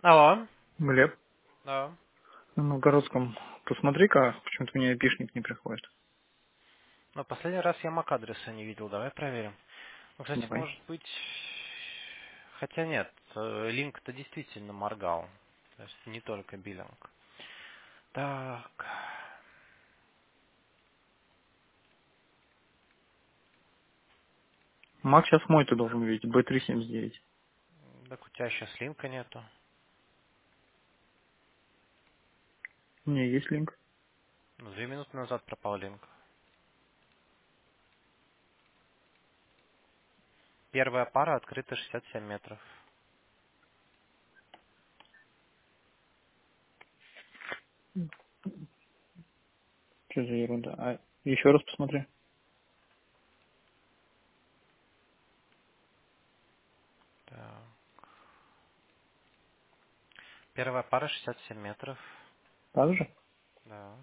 Алло. Глеб, Да. на Новгородском, посмотри-ка, почему-то у меня айпишник не приходит. Но последний раз я MAC-адреса не видел. Давай проверим. Ну, кстати, Давай. может быть... Хотя нет, линк-то действительно моргал. То есть не только биллинг. Так. Мак сейчас мой ты должен видеть, B379. Так у тебя сейчас линка нету. У меня есть линк. Ну, 2 минуты назад пропал линк. Первая пара открыта 67 метров. Что за ерунда? А еще раз посмотри. Так. Первая пара 67 метров. Так же? Да.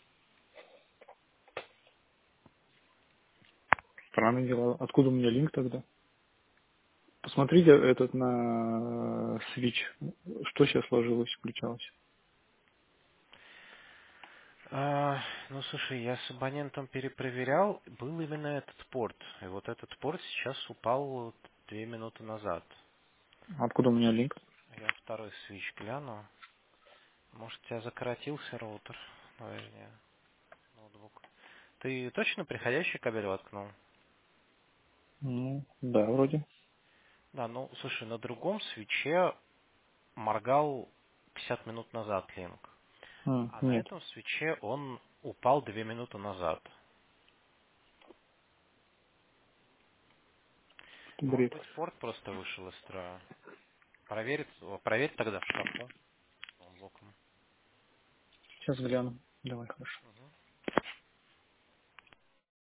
Странные дела. Откуда у меня линк тогда? Посмотрите этот на Switch. Что сейчас сложилось, включалось. Ну, слушай, я с абонентом перепроверял, был именно этот порт. И вот этот порт сейчас упал 2 минуты назад. Откуда у меня линк? Я второй свич гляну. Может, у тебя закоротился роутер? Наверное, ноутбук. Ты точно приходящий кабель воткнул? Ну, да, вроде. Да, ну, слушай, на другом свече моргал 50 минут назад линк. А на Нет, этом свече он упал 2 минуты назад. это Может бред. быть, порт просто вышел из строя. Проверь тогда в шкафу ноутбуком. Сейчас гляну. Давай, хорошо. Мгм.